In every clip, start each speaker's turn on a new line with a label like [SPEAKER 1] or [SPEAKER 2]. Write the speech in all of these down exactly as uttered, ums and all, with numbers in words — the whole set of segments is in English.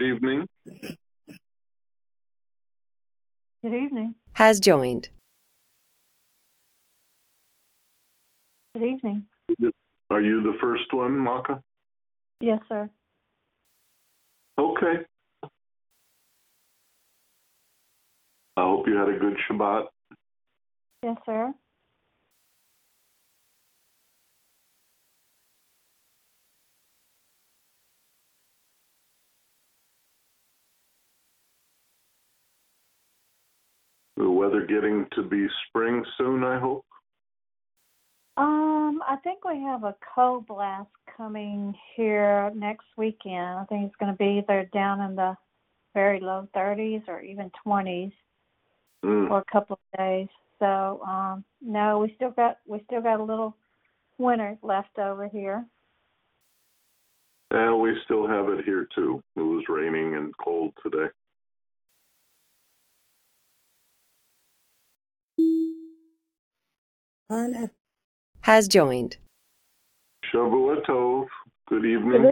[SPEAKER 1] evening.
[SPEAKER 2] Good evening.
[SPEAKER 3] Has joined.
[SPEAKER 2] Good evening.
[SPEAKER 1] Are you the first one, Maka?
[SPEAKER 2] Yes, sir.
[SPEAKER 1] Okay. I hope you had a good Shabbat.
[SPEAKER 2] Yes, sir.
[SPEAKER 1] The weather getting to be spring soon, I hope.
[SPEAKER 2] Um, I think we have a cold blast coming here next weekend. I think it's going to be either down in the very low thirties or even twenties
[SPEAKER 1] Mm.
[SPEAKER 2] for a couple of days. So, um, no, we still got we still got a little winter left over here.
[SPEAKER 1] And we still have it here too. It was raining and cold today.
[SPEAKER 3] Has joined.
[SPEAKER 1] Shavua Tov. Good evening.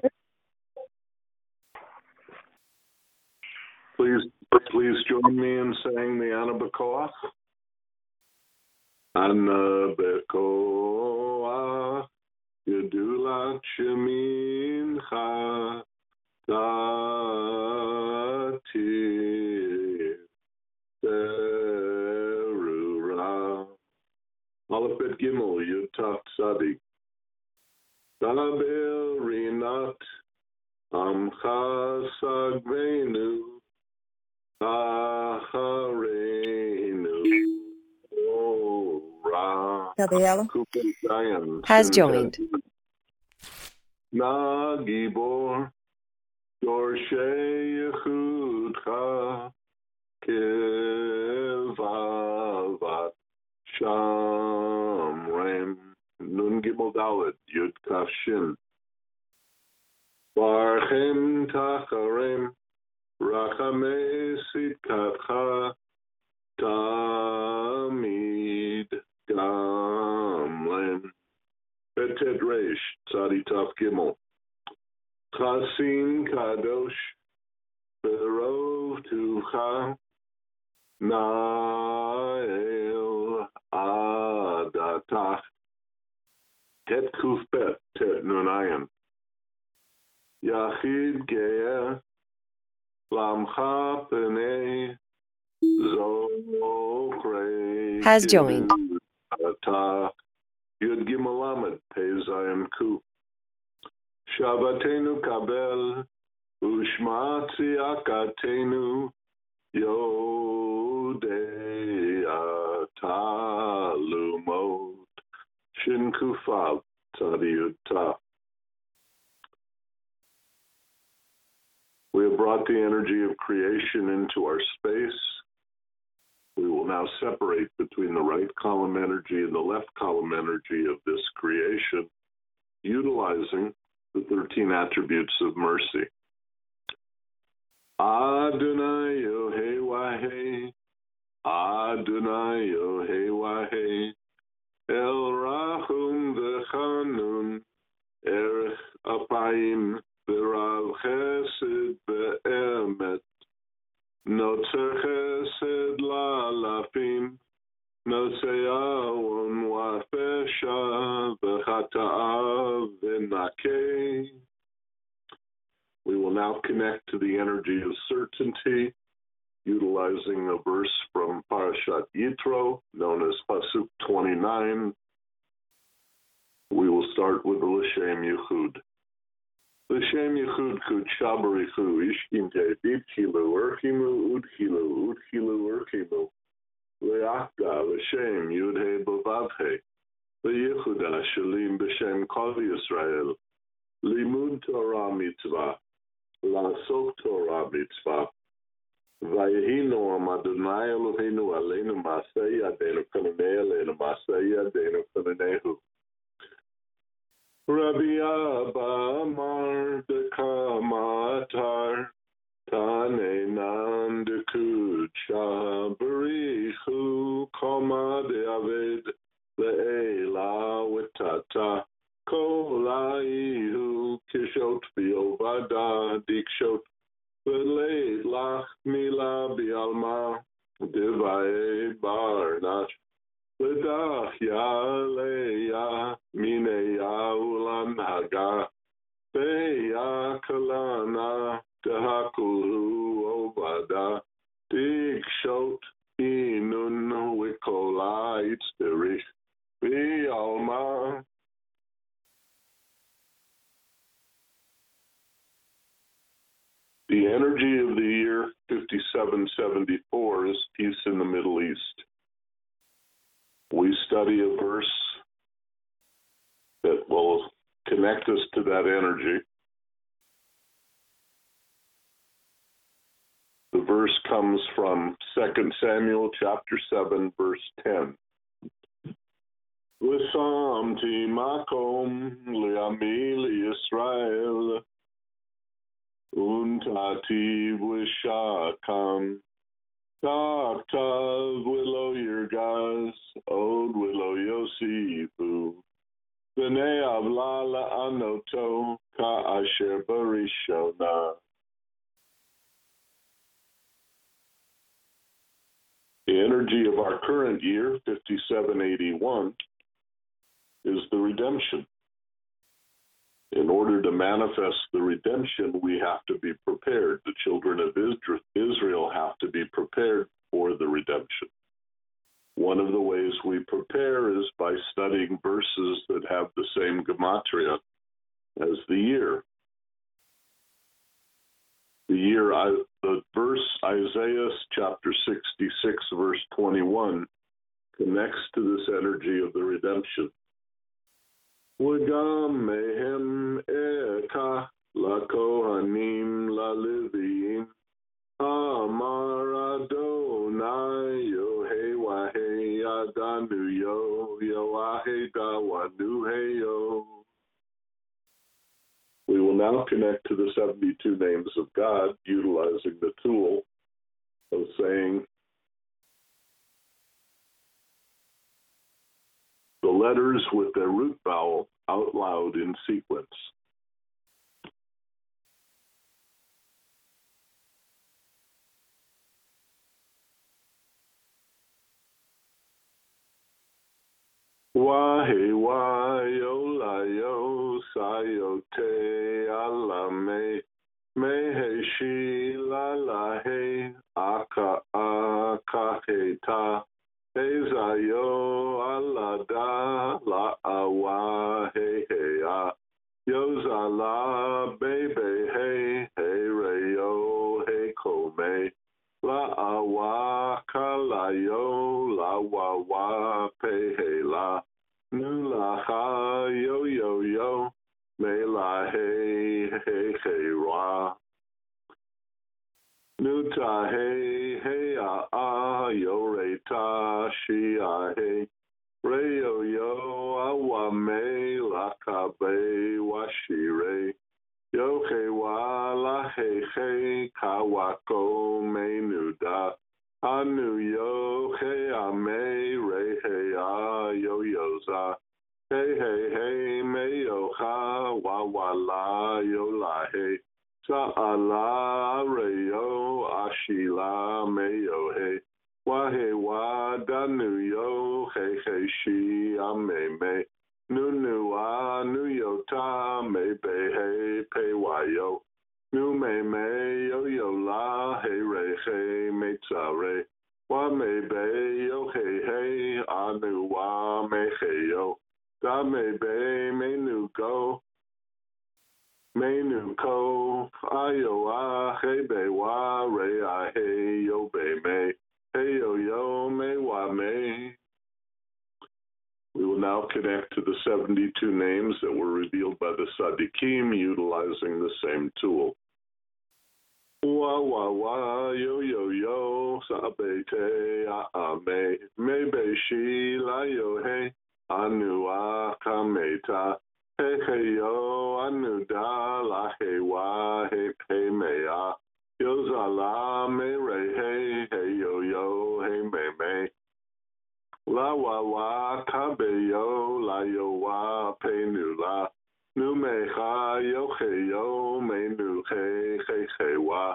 [SPEAKER 1] Please, please join me in saying the Ana B'Koach. Ana B'Koach, Gedulat Shemincha, Tatir Terura. Aleph Bet Gimel, Yud Tav Tzadik. Daber Rinat, Amcha Sagvenu, Acharenu, Ora. Kupei Zion,
[SPEAKER 3] Has
[SPEAKER 1] Sin
[SPEAKER 3] joined.
[SPEAKER 1] Tet. Na Gibor, Dorshei Yechudcha, Kevavat, Shamrem, Nun Gimel Dalet, Yud Kaf Shin. Barchem Tacharem, Rachamei Sitkatcha, Tamid Gamlem. Betet Reish, Tzadi Tav Gimel. Chasim Kadosh, Berov Tucha, Nael Adatach. Het Kuf Bet, Tet Nunayan. Yachid Ge'eh, Lamcha Penei, Zokrei.
[SPEAKER 3] Has joined.
[SPEAKER 1] Atah. Yud Gimel Lamed, Pei Zayin Kuf. Shabbatenu Kabel, Ushma Tziakatenu, Yodei Atalumot. Shin Kufav, Tzadi Yud Tav. We have brought the energy of creation into our space. We will now separate between the right column energy and the left column energy of this creation, utilizing the thirteen attributes of mercy. Adonai Yohei Wahei, Adonai Yohei Wahei, El Rachum V'Chanun, Erech Apayim, V'Rav Chesed Be'emet, Notzer Chesed La'alafim, Notzer Awon Wa'Pesha, V'Chata'av V'Nakei. We will now connect to the energy of certainty, utilizing a verse from Parashat Yitro, known as Pasuk twenty-nine. We will start with the L'Shem Yichud. L'Shem Yichud Kudsha Barichu, Ishkinte, Ditchilu, Urchimu, Udchilu, Udchilu, Urchimu, Le'achda, L'Shem, Yudhe, Bavavhe, Le'yichuda, Shalim, B'Shem, Kol Yisrael, Limud Torah Mitzvah, La'asok Torah Mitzvah, Vayehinu Am Adonai Eloheinu Aleinu Ma'aseh Yadeinu Kananei Aleinu Ma'aseh Yadeinu Kananehu. Rabbi Abba Amar Dekamatar Tane Nandakucha Barichu Koma De'aved Le'ela Wetata Kolaihu Kishot Biovada Dikshot V'leit lach mila bi'alma, Devae barnash, V'dach yaleya, Mineya ulan haga, Ve'ya kalana, Tehakulu obada, Dikshot inun wikola itzderich, Bi'alma. The energy of the year fifty-seven seventy-four is peace in the Middle East. We study a verse that will connect us to that energy. The verse comes from Second Samuel chapter seven, verse ten. V'samti makom li'ami Yisrael Untati v'shakam Taktav willow yirgaz Od willow yosifu V'nei avlala anoto Ka'asher barishona. The energy of our current year, fifty-seven eighty-one, is the redemption. In order to manifest the redemption, we have to be prepared. The children of Israel have to be prepared for the redemption. One of the ways we prepare is by studying verses that have the same gematria as the year. The year, the verse Isaiah chapter sixty-six, verse twenty-one, connects to this energy of the redemption. V'gam mehem eka lakohanim laleviim amar Adonai yohei wahei adanu yo yoahei dawanu heyo. We will now connect to the seventy-two names of God, utilizing the tool of saying the letters with their root vowel out loud in sequence. Wahe wayo layo sayote alame meheshi lalahe aka akaheta ezayo alada la awa he hea yozala bebe he he reyo he kome la awa kalayo la wawa pe he la nula ha yo yo yo me la he he he ra nuta he he a a yo re ta shi a he re yo yo awa me la ka be wa shi re yo he wa la he he ka wa ko me nu da anu yo he a me re he a yo yo za hey hey hey me yo ha wa wa la yo la he sa ala re yo ashila me yo he wa he wa da nu yo he he shi a me me nu nu a nu yo ta me be he pe wa yo nu me me yo yo la he re he me tsa re wa me be yo he he a nu wa me he yo da me be me nu go me nu ko ayo a he be wa re a he yo be me hey yo yo me wa me. We will now connect to the seventy-two names that were revealed by the Tzaddikim utilizing the same tool. Wa wa wa yo yo yo sa be te a a me me be shi la yo he anu a kameta he he yo anu da la he wa he he me a yo za la me re he he yo yo he me me la wa wa ka be yo la yo wa pe nu la nu me ha yo he yo me nu he he he wa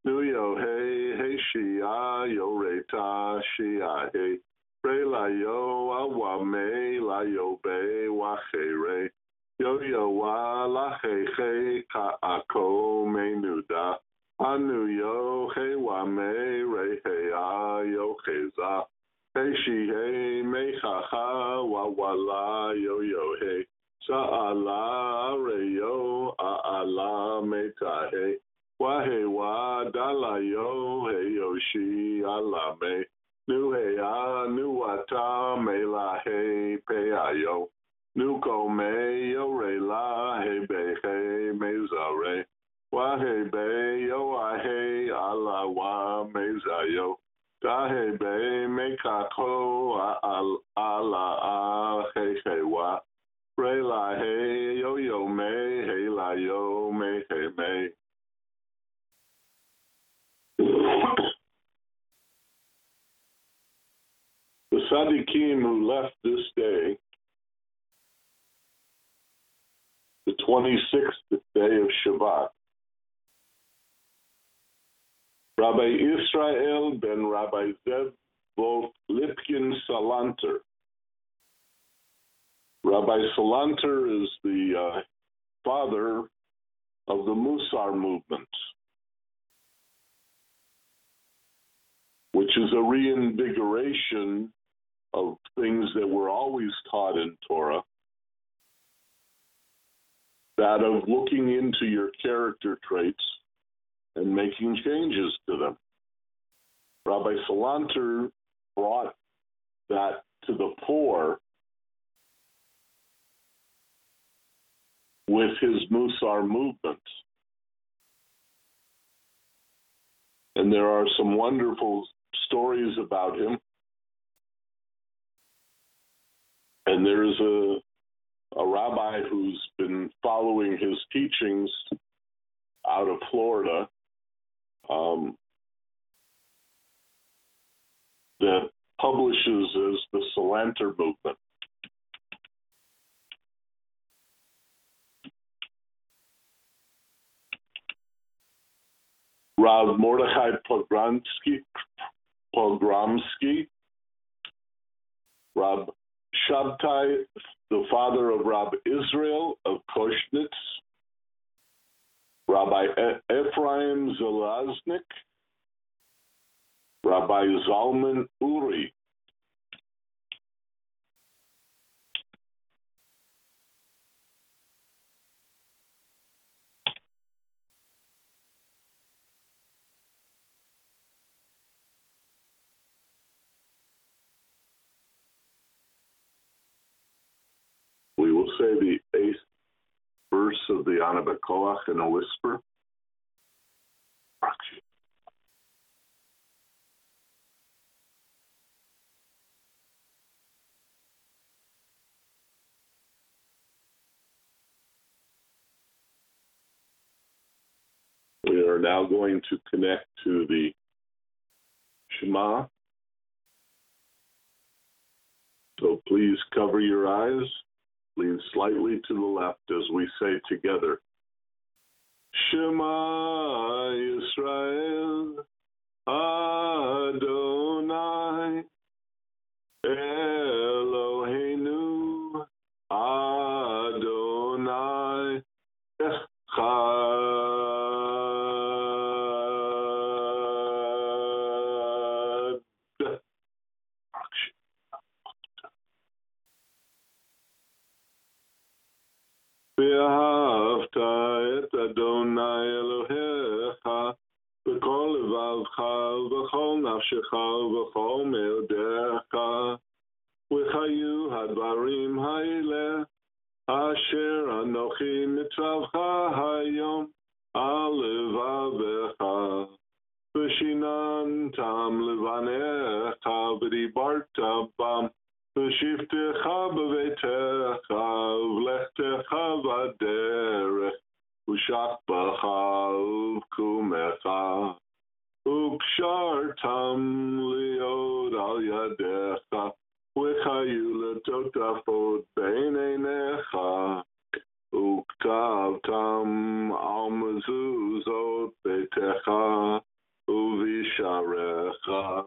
[SPEAKER 1] Nuyo he he shia yo reta shia he re la yo awa me la yo be wa he re yo yo wa la he he ka ako me nuda anu yo he wa me re he a yo he za he shi he me ha ha wa wa la yo yo he sa ala re yo a ala me ta he Wahe wa dala yo he yoshi alame nu he a nu ata me la he pe ayo nu ko me yo re la he be he me zare wahe be yo a he ala wa me zayo da he be me ka ko a ala a he he wa re la he yo yo me he la yo me he me The Sadiqim who left this day, the twenty-sixth day of Shabbat, Rabbi Israel ben Rabbi Zev Wolf Lipkin Salanter. Rabbi Salanter is the uh, father of the Musar movement, which is a reinvigoration of things that were always taught in Torah, that of looking into your character traits and making changes to them. Rabbi Salanter brought that to the fore with his Musar movement. And there are some wonderful stories about him. And there's a, a rabbi who's been following his teachings out of Florida um, that publishes as the Salanter movement. Rav Mordechai Pogromsky, Pogromsky, Rab Shabtai, the father of Rab Israel of Koshnitz, Rabbi Ephraim Zelaznik, Rabbi Zalman Uri. We will say the eighth verse of the Ana B'Koach in a whisper. We are now going to connect to the Shema. So please cover your eyes. Lean slightly to the left as we say together, Shema Yisrael, Adonai, Eloheinu, Adonai, Echad. ואהבת את אדוני אלוהיך בכל לבבך ובכל נפשך ובכל מאודיך, וחיו הדברים האלה אשר אנוכי מצווך היום על לבבך, ושיננתם לבניך ודיברת בם, ושבתך בביתך ולכתך בדרך ושכבך ובקומך וקשרתם להיות על ידיך וחיו לטוטפות בין עיניך וכתבתם על מזוזות ביתך Lecha.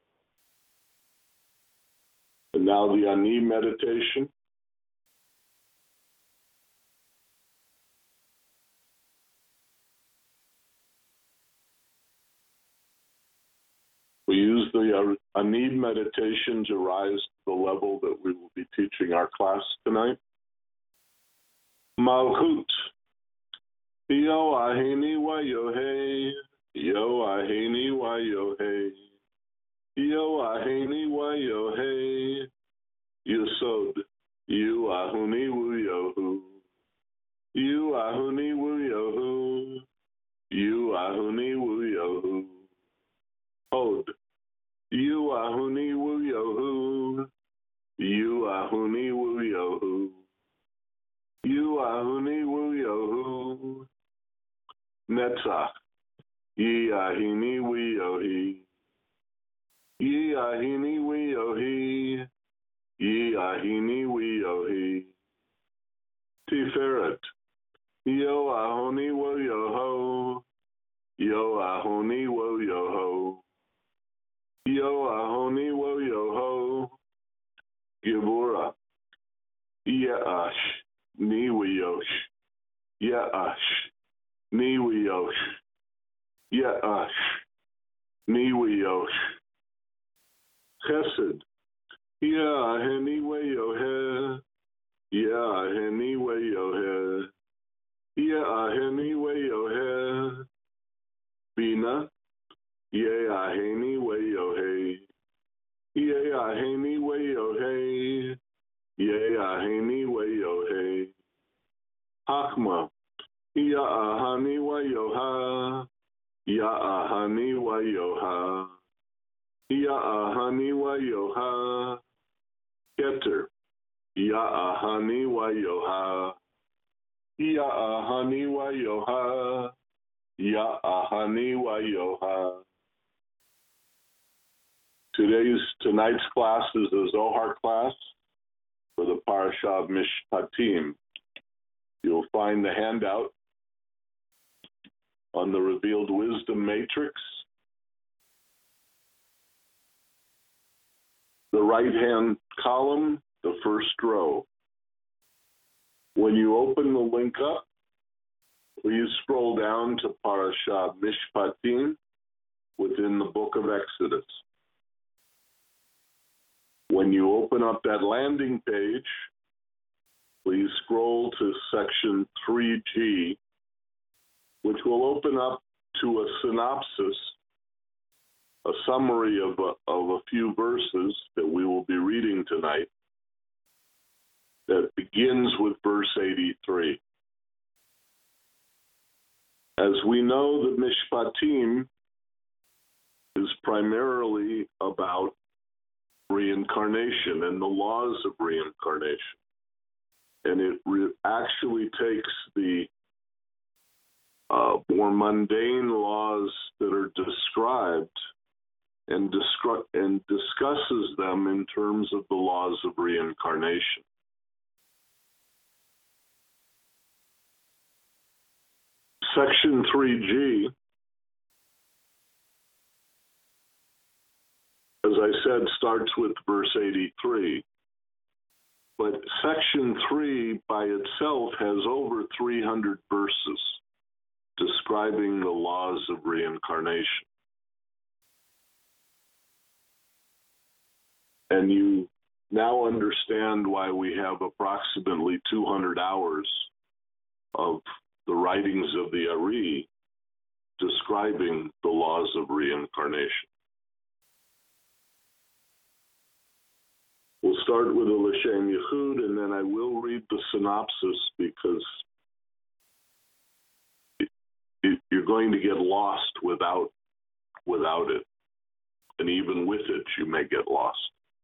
[SPEAKER 1] And now the Ani meditation. We use the Ani meditation to rise to the level that we will be teaching our class tonight. Malchut. Yo ahini wa yohei. Yo ahini wa yohei. Yo ahini wa yohei. Yesod. You ahuni wu yohu. You ahuni wu yohu. You ahuni wu yohu. Od. You ahuni wu yohu. You ahuni wu yohu. You ahuni wu yohu. Netzach. Ye ahini wu yohi. Ye ahini wu yohi. Ye ahini wu yohi. Tiferet. Yo ahoni wu yoho. Yo ahoni wu yoho. Yo ahoni wo yoho. Gibura. Yeash. Ni wiyosh. Yeash. Ni wiyosh. Yeash. Ni wiyosh. Chesed. Yeaheni wo yohe. Yeaheni wo yohe. Yeaheni wo yohe. Bina. Ye aheni we yohei. Ye aheni we yohei. Ye aheni we yohei. Hakma. Ya ahani wa yoha. Ya ahani wa yoha. Ya ahani wa yoha. Keter. Ya ahani wa yoha. Ya ahani wa yoha. Ya ahani wa yoha. Today's, tonight's class is the Zohar class for the Parashah of Mishpatim. You'll find the handout on the Revealed Wisdom Matrix. The right-hand column, the first row. When you open the link up, please scroll down to Parashah Mishpatim within the book of Exodus. When you open up that landing page, please scroll to section three G, which will open up to a synopsis, a summary of a, of a few verses that we will be reading tonight that begins with verse eighty-three. As we know, the Mishpatim is primarily about reincarnation and the laws of reincarnation. And it re- actually takes the uh, more mundane laws that are described and, descri- and discusses them in terms of the laws of reincarnation. Section three G, as I said, starts with verse eighty-three. But section three by itself has over three hundred verses describing the laws of reincarnation. And you now understand why we have approximately two hundred hours of the writings of the Ari describing the laws of reincarnation. We'll start with a L'Shem Yichud, and then I will read the synopsis because it, it, you're going to get lost without, without it. And even with it, you may get lost.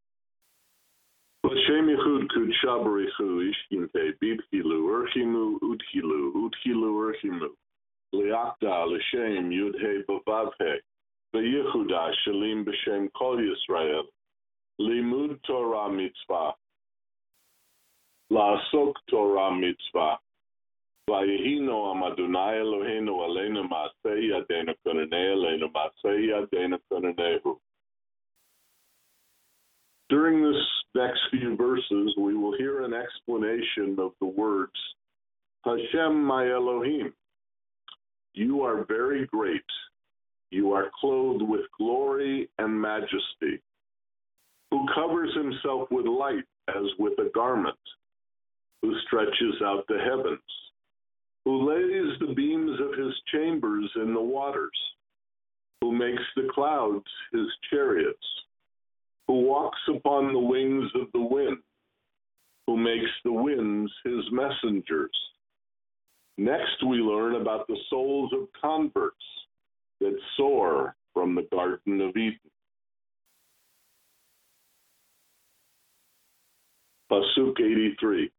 [SPEAKER 1] L'Shem Yichud Kudsha B'Richu Ishkinte Bibchilu Urchimu Udchilu Udchilu Urchimu Liakda L'Shem Yudhe Bavavhe V'Yehuda Shalim B'Shem Kol Yisrael Limud Torah Mitzvah La'asok Torah Mitzvah V'Yehi Noam Adonai Eloheinu Aleinu Ma'aseh Yadeinu Konanei Aleinu Ma'aseh Yadeinu Konanehu Hashem, my Elohim, you are very great. You are clothed with glory and majesty, who covers himself with light as with a garment, who stretches out the heavens, who lays the beams of his chambers in the waters, who makes the clouds his chariots, who walks upon the wings of the wind, who makes the winds his messengers. Next, we learn about the souls of converts that soar from the Garden of Eden. Pasuk eighty-three.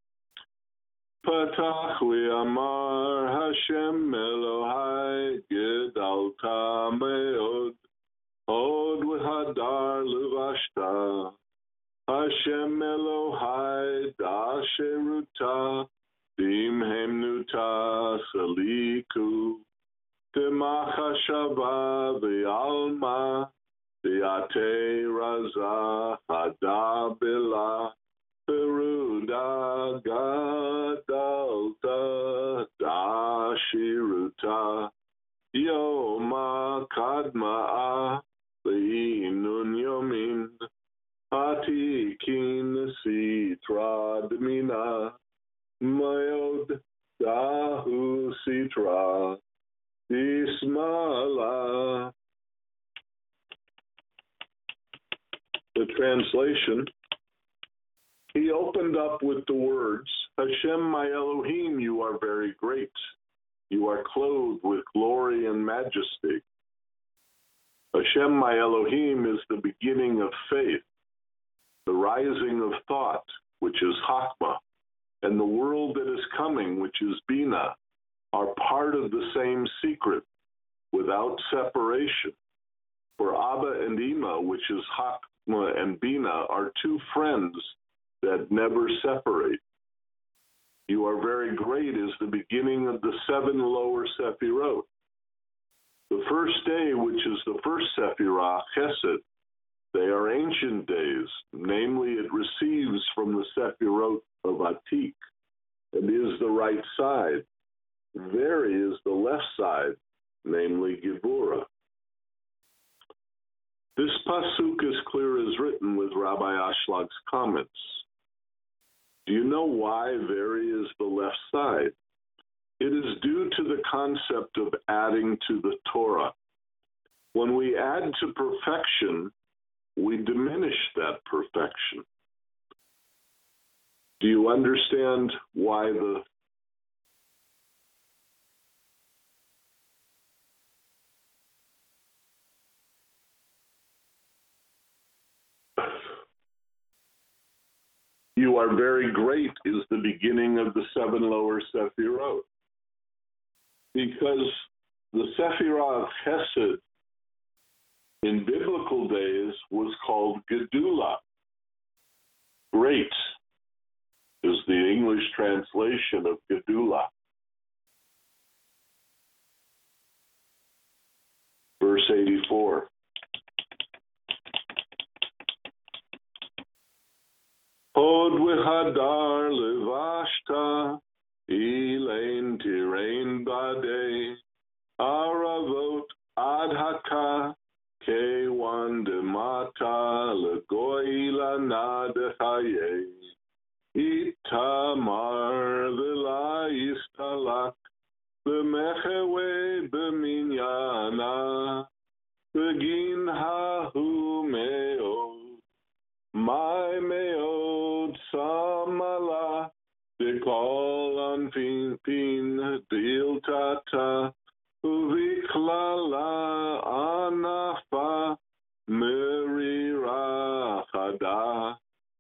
[SPEAKER 1] Patach v'amar Hashem Elohai gedalta meod, hod v'hadar levashta, Hashem Elohai dasheruta, dimhemnuta saliku, temachashava v'alma, diate raza hadabila, peruda gadalta dashiruta, yoma kadma'a le'inun yomin, atikin sitra dmina, mayod dahu sitra, ismala. The translation: he opened up with the words, Hashem, my Elohim, you are very great. You are clothed with glory and majesty. Hashem, my Elohim, is the beginning of faith, the rising of thought, which is Chachma, and the world that is coming, which is Bina, are part of the same secret, without separation. For Abba and Ima, which is Chachma and Bina, are two friends that never separate. You are very great is the beginning of the seven lower Sephirot. The first day, which is the first Sephirah, Chesed, they are ancient days, namely it receives from the Sephirot of Atik, and is the right side. Very is the left side, namely Gevurah. This pasuk is clear as written with Rabbi Ashlag's comments. Do you know why Very is the left side? It is due to the concept of adding to the Torah. When we add to perfection, we diminish that perfection. Do you understand why the You are very great is the beginning of the seven lower Sephirot? Because the Sephirah of Chesed in biblical days was called Gedula. Great is the English translation of Gedula. Verse eighty-four. Hod v'hadar levashta, ilain tirain bade, aravot adhaka, kewan demata, legoi lana dechaye, itamar v'la istalak, b'mechewe b'minyana, begin hahu meod, my meod samala, dekol anfin pin diltata, uviklala anafa, merira chada,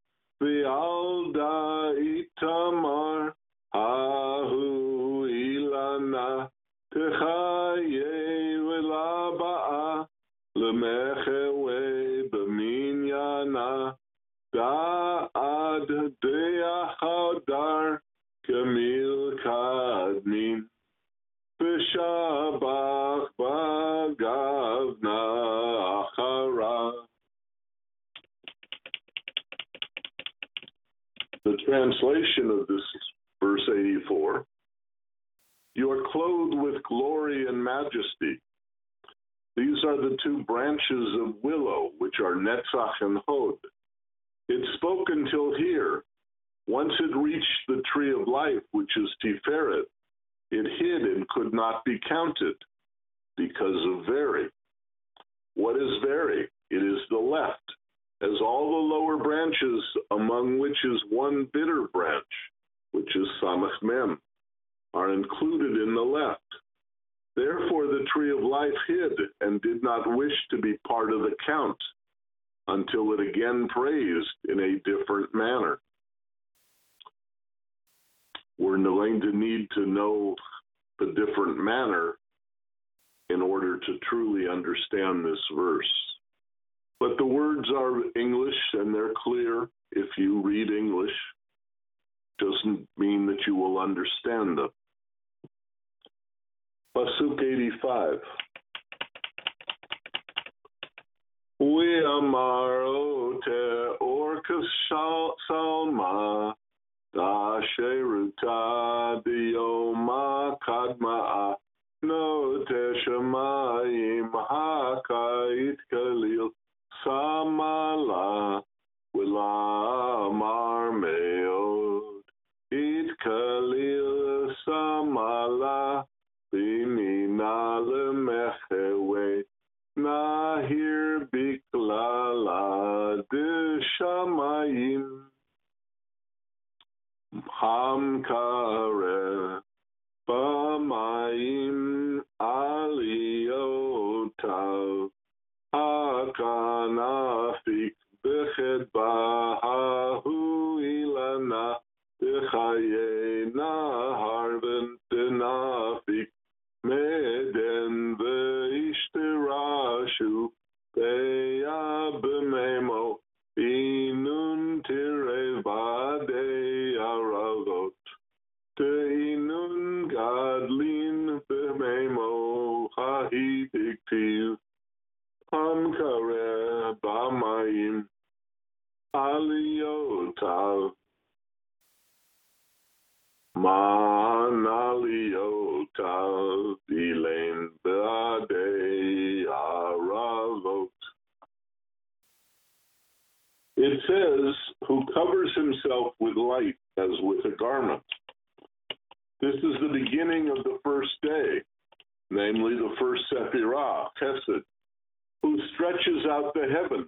[SPEAKER 1] vialda itamar, hahu ilana, techaye v'laba'a, lemechewe b'minyana, Da'ad de'achadar kemil kadmin, v'shabach b'gavna achara. The translation of this verse eighty-four You are clothed with glory and majesty. These are the two branches of willow, which are Netzach and Hod. It spoke until here. Once it reached the tree of life, which is Tiferet, it hid and could not be counted because of very. What is very? It is the left, as all the lower branches, among which is one bitter branch, which is Samach Mem, are included in the left. Therefore the tree of life hid and did not wish to be part of the count until it again praised in a different manner. We're going to need to know the different manner in order to truly understand this verse. But the words are English and they're clear. If you read English, doesn't mean that you will understand them. Pasuk eighty-five. We amar ote orkas salma da sheruta dioma kadma no te shamayim hakait kalil samala wila amar meod it kalil samala Binina lemechewe nahir biklala de shamayim hamkare bamayim aliyotav hakanafik bechedbahu ilana dechayena harben denafik Meden veishterashu beya b'memo inun tirevade aravot teinun gadlin b'memo hahidiktiv hamkare b'mayim aliyotav Man aliyotav bilein b'adei aravot. It says, who covers himself with light as with a garment. This is the beginning of the first day, namely the first Sephirah, Chesed, who stretches out the heavens.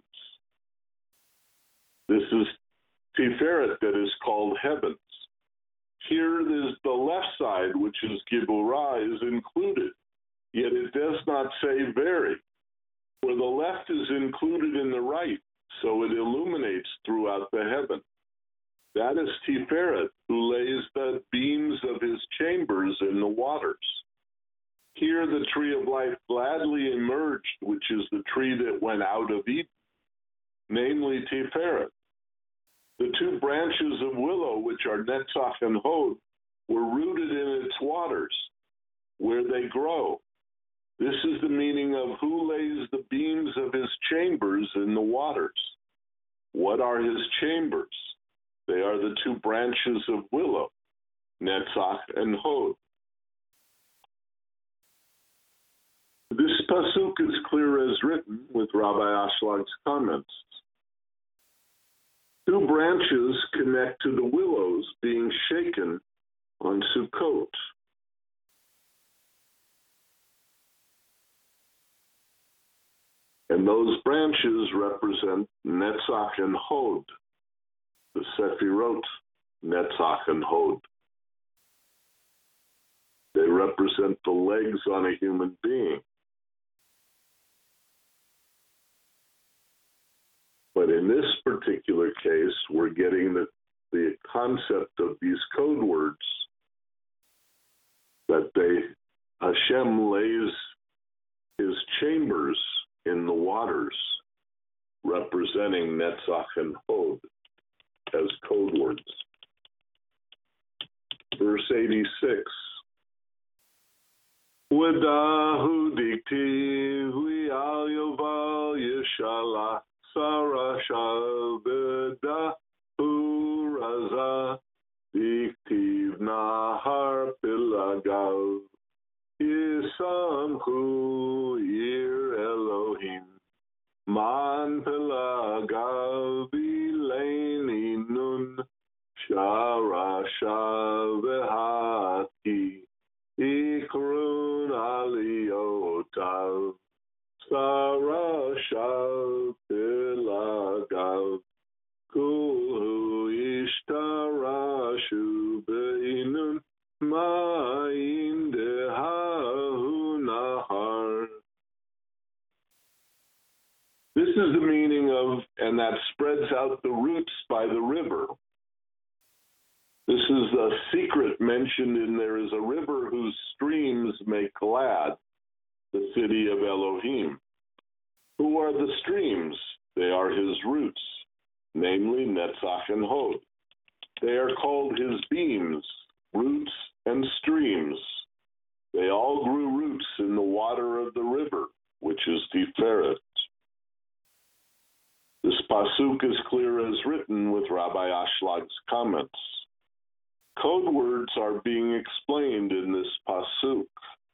[SPEAKER 1] This is Tiferet that is called heavens. Here is the left side, which is Giburah, is included, yet it does not say very, for the left is included in the right, so it illuminates throughout the heaven. That is Tiferet, who lays the beams of his chambers in the waters. Here the tree of life gladly emerged, which is the tree that went out of Eden, namely Tiferet. The two branches of willow, which are Netzach and Hod, were rooted in its waters, where they grow. This is the meaning of who lays the beams of his chambers in the waters. What are his chambers? They are the two branches of willow, Netzach and Hod. This pasuk is clear as written with Rabbi Ashland's comments. Two branches connect to the willows being shaken on Sukkot. And those branches represent Netzach and Hod, the Sephirot, Netzach and Hod. They represent the legs on a human being. But in this particular case, we're getting the, the concept of these code words that they, Hashem lays his chambers in the waters, representing Netzach and Hod as code words. Verse eighty-six. Wadahu dikti hui al yoval yeshalach Sarashal beda uraza diktiv nahar pilagav Hu Ir Elohim Man Pelagav Vileini Nun Shara Shavehati Ikrun Aliotav Sara Shavpilagav Kulhu Ishtarashu Beinun Ma'in Dehahu Nahar. This is the meaning of, and that spreads out the roots by the river. This is the secret mentioned in there is a river whose streams make glad the city of Elohim. Who are the streams? They are his roots, namely Netzach and Hod. They are called his beams, roots and streams. They all grew roots in the water of the river, which is Tiferet. This pasuk is clear as written with Rabbi Ashлаг's comments. Code words are being explained in this pasuk.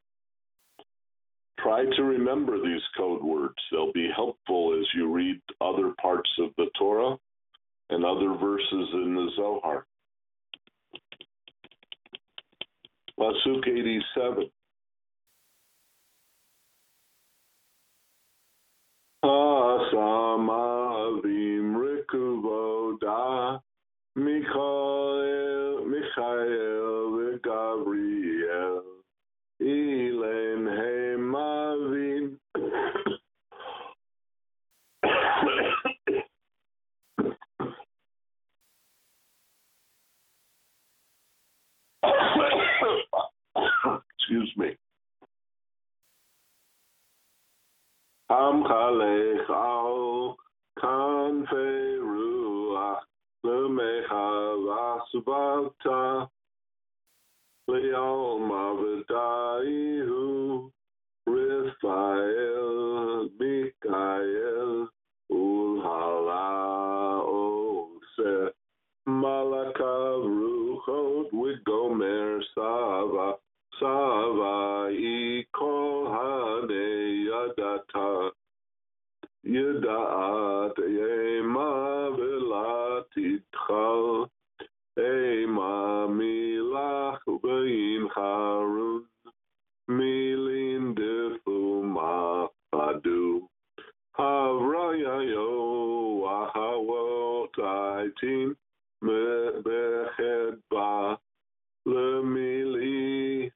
[SPEAKER 1] Try to remember these code words. They'll be helpful as you read other parts of the Torah and other verses in the Zohar. Pasuk eighty-seven. Asamavim Rikuvoda Michael Michael Gabriel Elen Hemavim. Excuse me. Am Chalech al Kanfei Ruach Lemecha Vasvata Leal Mavadaihu Raphael Mikael Ulhala Ose Malakav Ruchot Wigomer Sava Sava Ikol Hane Yadata Yadaat Yema Velatitchal Ema Milach Vein Harun Milin Defuma Adu Havrayayo Wahawot Aitin Mebechedba Lemili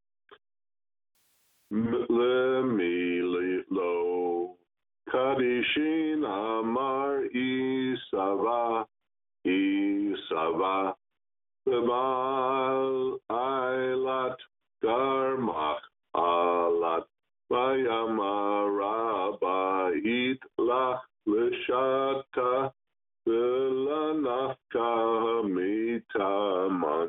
[SPEAKER 1] Lemili Lo Kadishin Amar Isava Isava Bebal Ailat Garmach Alat Vayamara Bait Lach Leshata Velanafka Mitaman.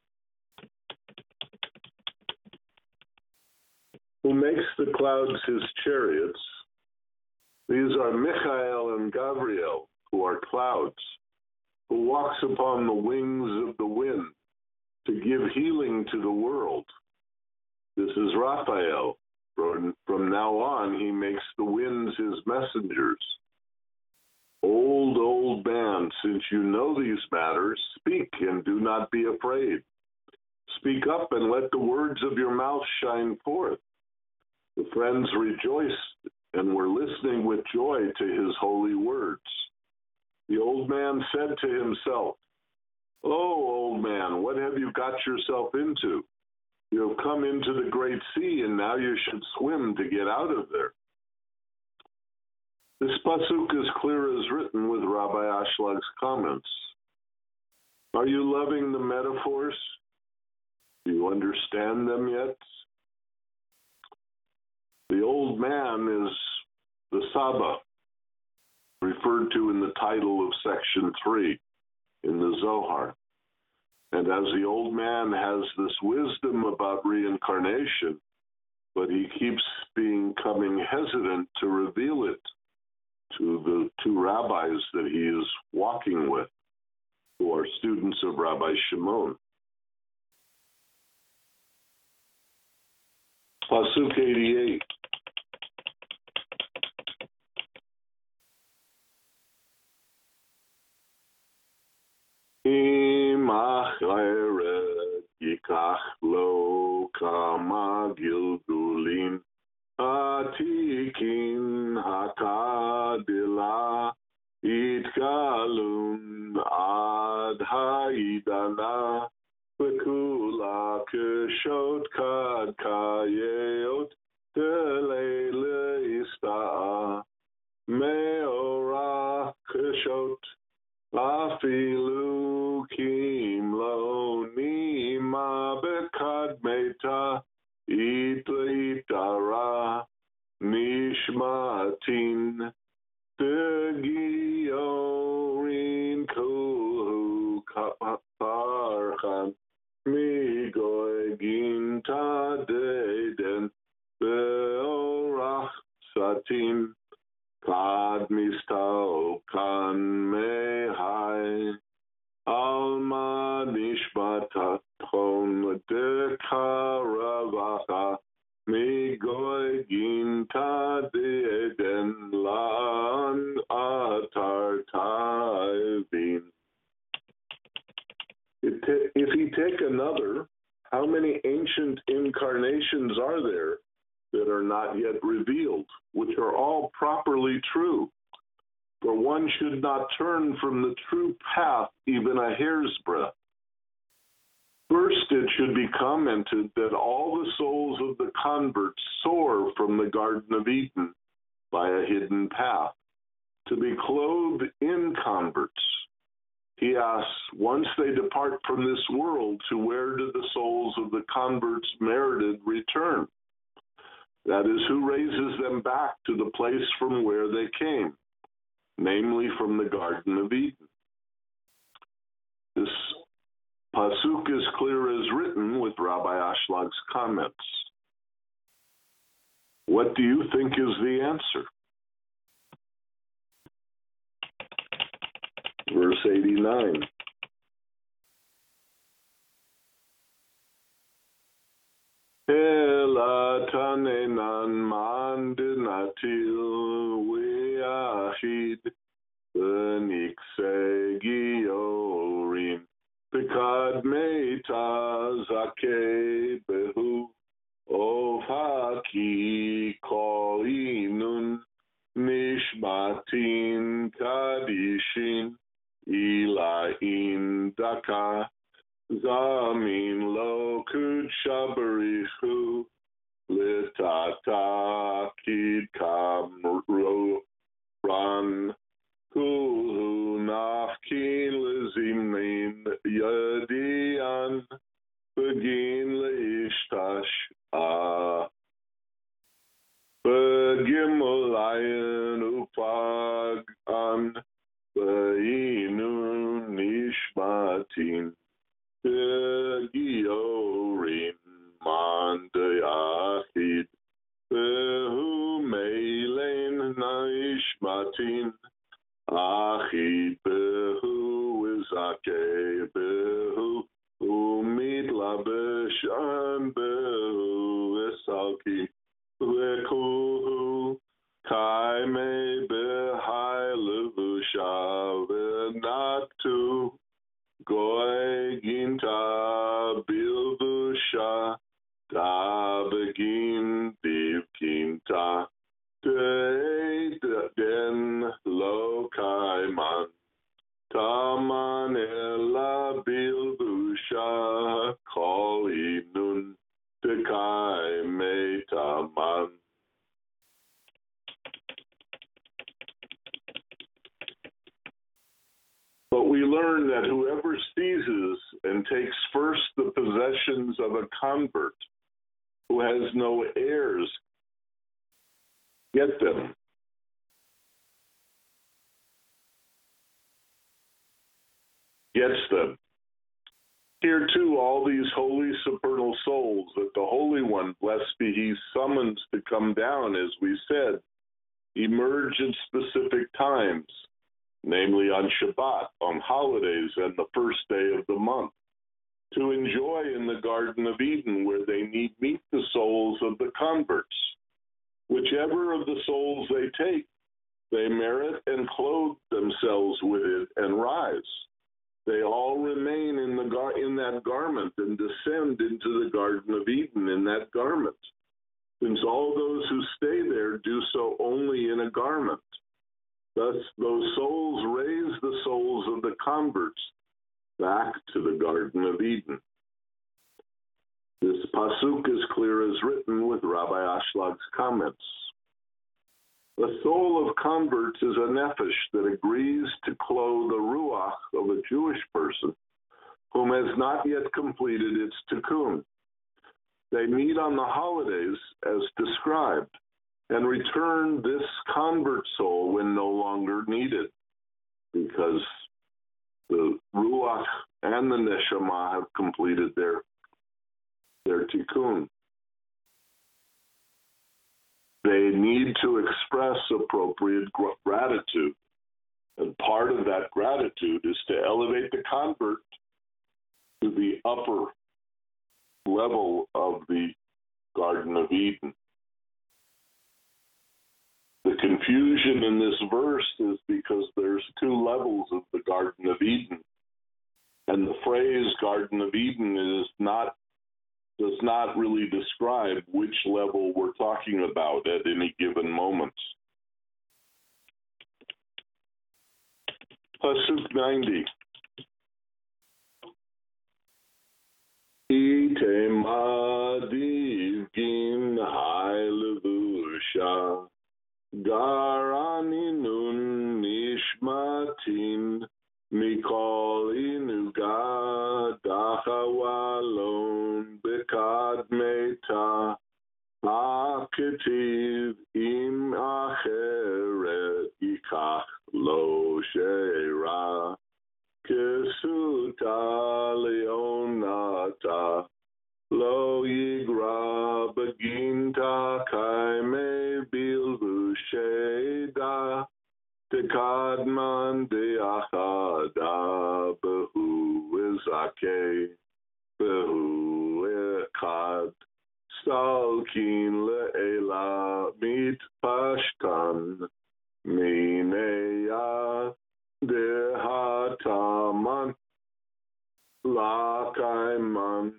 [SPEAKER 1] Who makes the clouds his chariots? These are Michael and Gabriel, who are clouds, who walks upon the wings of the wind to give healing to the world. This is Raphael. From, from now on, he makes the winds his messengers. Old, old man, since you know these matters, speak and do not be afraid. Speak up and let the words of your mouth shine forth. The friends rejoiced and were listening with joy to his holy words. The old man said to himself, "Oh, old man, what have you got yourself into? You have come into the great sea, and now you should swim to get out of there." This pasuk is clear as written with Rabbi Ashлаг's comments. Are you loving the metaphors? Do you understand them yet? The old man is the Saba, referred to in the title of section three in the Zohar. And as the old man has this wisdom about reincarnation, but he keeps becoming hesitant to reveal it to the two rabbis that he is walking with, who are students of Rabbi Shimon. Pasuk eighty-eight. Im acheret yikach lo kama gilgulin atikin hakadila itgalun ad haidana v'kula keshot kad kayot delele ista'a meora keshot afilu kim lo nima bekad meta itla itara nishmatin tegiorin kulhu kaparchan migoegin tadeden beorach satin kad mistao kan mehai alma nishmatat chon dekaravacha migoegin tadeden lan atar taivin. If he take another, how many ancient incarnations are there that are not yet revealed, which are all properly true? For one should not turn from the true path even a hair's breadth. First, it should be commented that all the souls of the converts soar from the Garden of Eden by a hidden path to be clothed in converts. He asks, once they depart from this world, to where do the souls of the converts merited return? That is, who raises them back to the place from where they came, namely from the Garden of Eden. This pasuk is clear as written with Rabbi Ashlag's comments. What do you think is the answer? Verse eighty-nine. Elatanenan mandinatil weachid benikse Pikad meta zake behu ovhaki koinun nishmatin kadishin ilain daka zamin lo kudshabarihu litata kid kamro ran Kulu nafkin lezimnin yadian begin leishtash ah begimulayan upagan beinu nishmatin begiorin mandayachid behu meilen nishmatin Achi behu izake behu umid labeshan behu esalki vekuhu kaime behai levusha venatu goy ginta bilvusha da begin divkinta den lo kaiman taman ela bilbusha kolinun dekai metaman. But we learn that whoever seizes and takes first the possessions of a convert who has no heirs get them. Gets them. Here too, all these holy supernal souls that the Holy One, blessed be He, summons to come down, as we said, emerge at specific times, namely on Shabbat, on holidays, and the first day of the month. to enjoy in the Garden of Eden, where they need meet the souls of the converts. Whichever of the souls they take, they merit and clothe themselves with it and rise. They all remain in the gar- in that garment and descend into the Garden of Eden in that garment, since all those who stay there do so only in a garment. Thus, those souls raise the souls of the converts back to the Garden of Eden. This pasuk is clear as written with Rabbi Ashlad's comments. The soul of converts is a nefesh that agrees to clothe the ruach of a Jewish person whom has not yet completed its tikkun. They meet on the holidays as described and return this convert soul when no longer needed, because the ruach and the neshama have completed their, their tikkun. They need to express appropriate gratitude. And part of that gratitude is to elevate the convert to the upper level of the Garden of Eden. The confusion in this verse is because there's two levels of the Garden of Eden. And the phrase Garden of Eden is not does not really describe which level we're talking about at any given moment. Pasuk ninety. Itema divgin hai levusha garani nun nishmatin mikol inuga dachawalon bekad meta aketiv im acheret yikach lo sheira kesuta leonata lo yigra beginta kaime bilvu sheda tekadman deachada behu izake behu ekad stalkin le'ela mit pashtan mineya dehataman lakaiman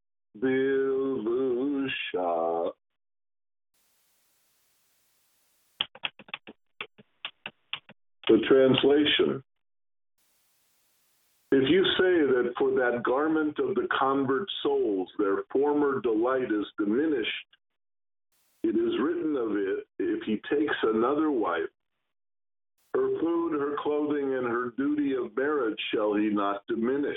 [SPEAKER 1] bilvusha. The translation. If you say that for that garment of the convert souls, their former delight is diminished, it is written of it, if he takes another wife, her food, her clothing, and her duty of marriage shall he not diminish.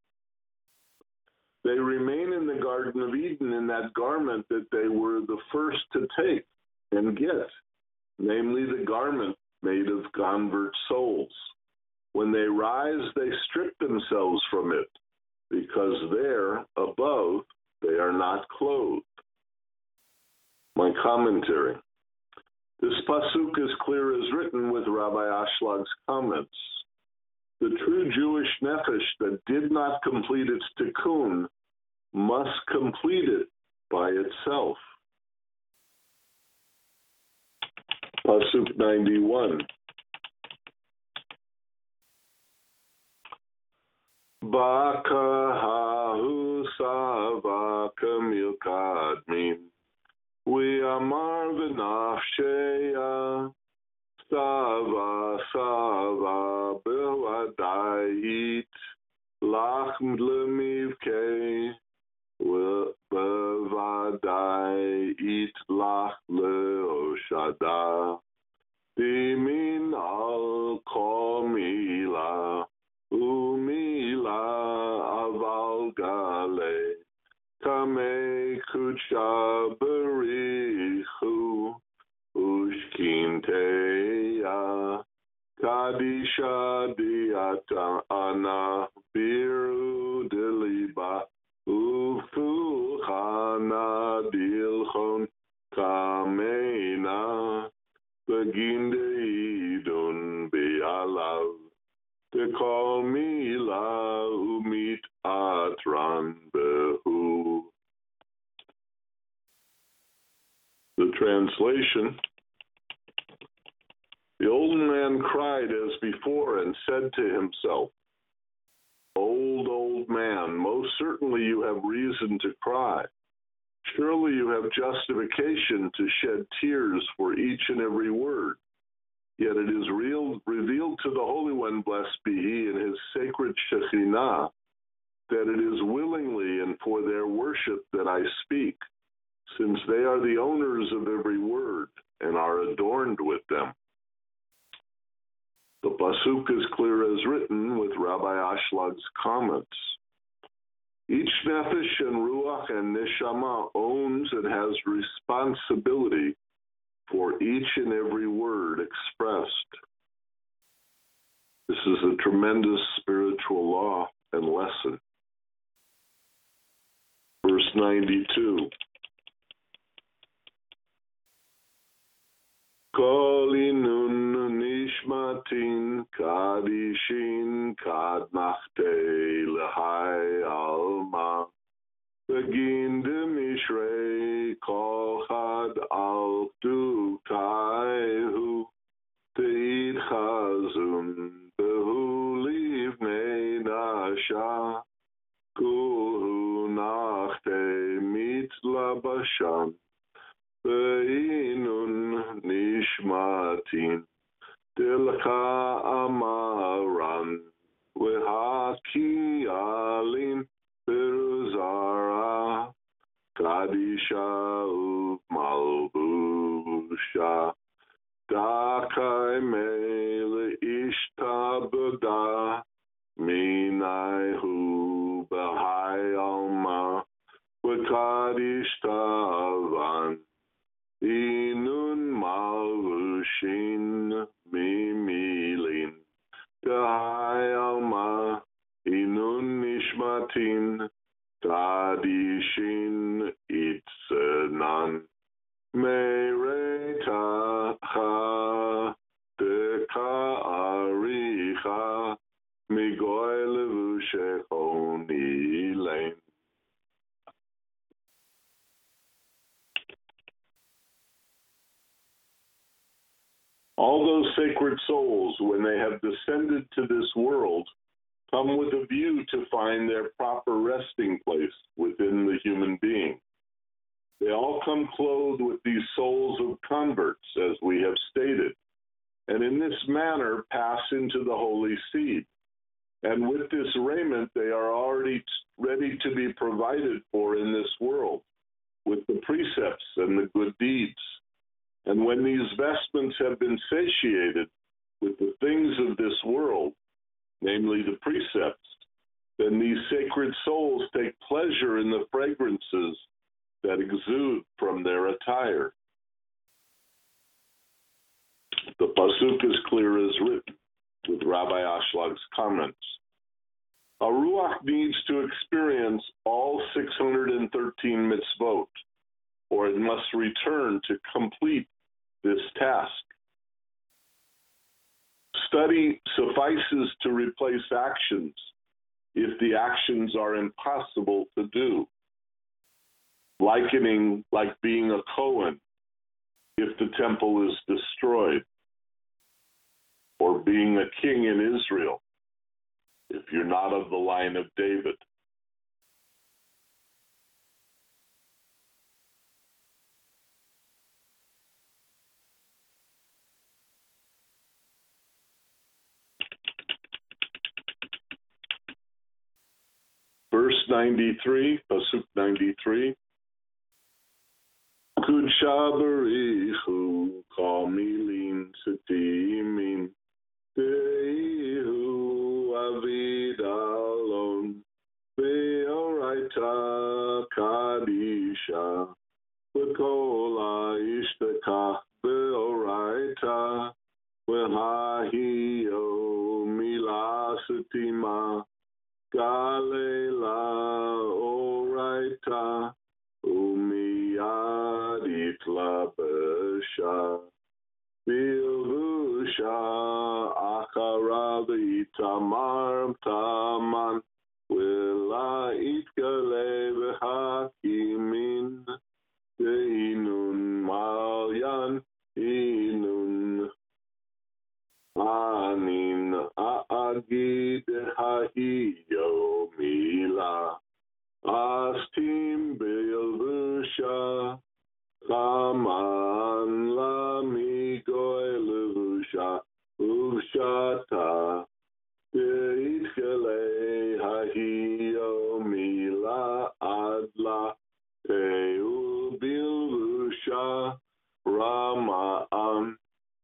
[SPEAKER 1] They remain in the Garden of Eden in that garment that they were the first to take and get, namely the garment made of convert souls. When they rise, they strip themselves from it, because there, above, they are not clothed. My commentary. This pasuk is clear as written with Rabbi Ashlad's comments. The true Jewish nefesh that did not complete its tikkun must complete it by itself. Pasuk ninety-one. Baka hahu sava kamilkadmin. We amar v'nafsheya sava sava b'ladayit lach lemivkei b'vadayit lach leoshada dimin al kol mila umila aval gale kame kucha berichu ushkinteya kadisha diata ana biru deliba ufuchana dilchon kamena beginde idun bialav te call me la umit atran Translation: The old man cried as before and said to himself, Old, old man, most certainly you have reason to cry. Surely you have justification to shed tears for each and every word. Yet it is real, revealed to the Holy One, blessed be He, in His sacred Shekhinah, that it is willingly and for their worship that I speak, since they are the owners of every word and are adorned with them. The pasuk is clear as written with Rabbi Ashlag's comments. Each nefesh and ruach and neshama owns and has responsibility for each and every word expressed. This is a tremendous spiritual law and lesson. Verse ninety-two. Kol inun nishmatin kadishin kadmachte lehai alma begin demishrei kol chad al dukaihu teid chazun behu livnei nasha kulhu nachte mitlabashan Ve'inun nishmatin delka amaran vehaki alin peruzara kadisha malbusha dakai mele ishtabda minaihu bahai alma vekadishtavan Inun malvushin mimilin Dahai alma Inun nishmatin Tadishin itzenan Mereta cha Deka aricha Migoy levushechoni lein. All those sacred souls, when they have descended to this world, come with a view to find their proper resting place within the human being. They all come clothed with these souls of converts, as we have stated, and in this manner pass into the holy seed. And with this raiment, they are already ready to be provided for in this world, with the precepts and the good deeds. And when these vestments have been satiated with the things of this world, namely the precepts, then these sacred souls take pleasure in the fragrances that exude from their attire. The pasuk is clear as written, with Rabbi Ashlag's comments. A ruach needs to experience all six hundred thirteen mitzvot, or it must return to complete this task. Study suffices to replace actions if the actions are impossible to do, likening like being a Kohen if the temple is destroyed, or being a king in Israel if you're not of the line of David. Verse ninety-three, pasuk ninety-three. Kudshabarihu kamilin setimin Dehu avidalon Beoraita kadisha Bekola ishtakach Beoraita Wehahio milasetima Galela oraita umiyadit labesha bilhusha akaravi tamar taman wila itkale v'hakimin deinun mal Ahio Mila. Astim Beelvusha. Kaman La Migoi Levusha. Ushata. Itkele Ahio Mila Adla. Teu Bilvusha. Ramaan.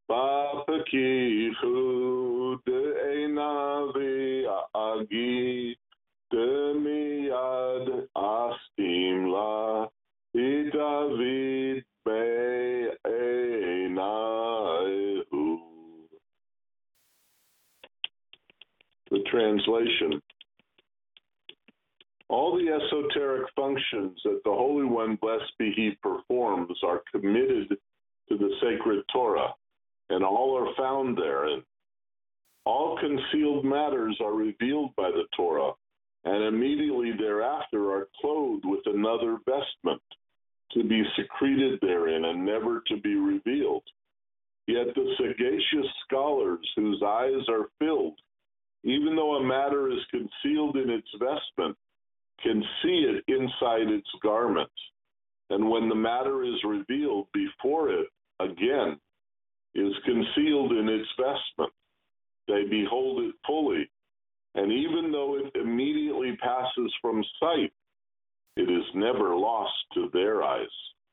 [SPEAKER 1] Papakihu de Enavi Agi de Miad Astimla David Be Enahu. The translation. All the esoteric functions that the Holy One, blessed be He, performs are committed to the sacred Torah, and all are found therein. All concealed matters are revealed by the Torah, and immediately thereafter are clothed with another vestment, to be secreted therein and never to be revealed. Yet the sagacious scholars whose eyes are filled, even though a matter is concealed in its vestment, can see it inside its garment. And when the matter is revealed before it, again, is concealed in its vestment, they behold it fully, and even though it immediately passes from sight, it is never lost to their eyes.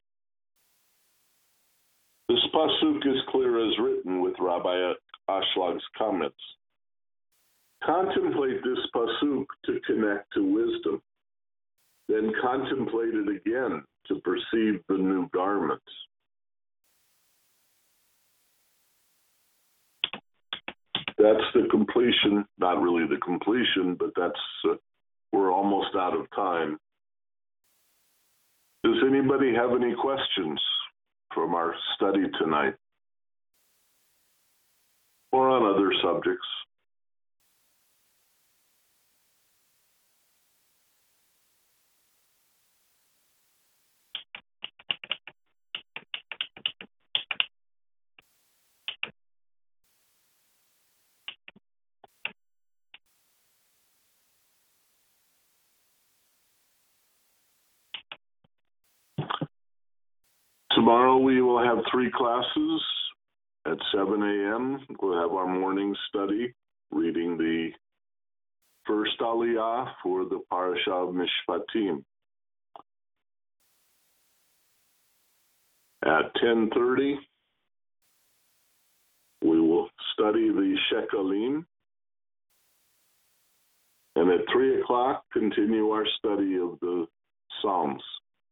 [SPEAKER 1] This pasuk is clear as written with Rabbi Ashlag's comments. Contemplate this pasuk to connect to wisdom, then contemplate it again to perceive the new garments. That's the completion, not really the completion, but that's, uh, we're almost out of time. Does anybody have any questions from our study tonight? Or on other subjects? Tomorrow we will have three classes at seven a.m. We'll have our morning study, reading the first Aliyah for the Parasha of Mishpatim. At ten thirty, we will study the Shekalim. And at three o'clock, continue our study of the Psalms.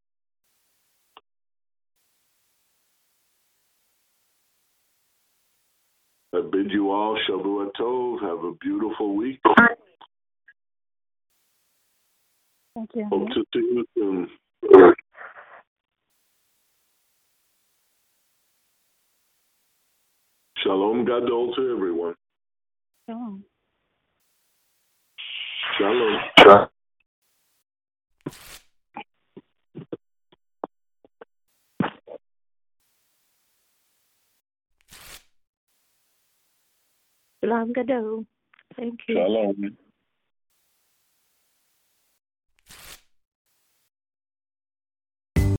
[SPEAKER 1] I bid you all Shavua Tov. Have a beautiful week.
[SPEAKER 2] Thank you.
[SPEAKER 1] Hope to see you soon. Shalom Gadol to everyone.
[SPEAKER 2] Shalom.
[SPEAKER 1] Shalom.
[SPEAKER 4] Shalom Gadol. Thank you.
[SPEAKER 1] Shalom.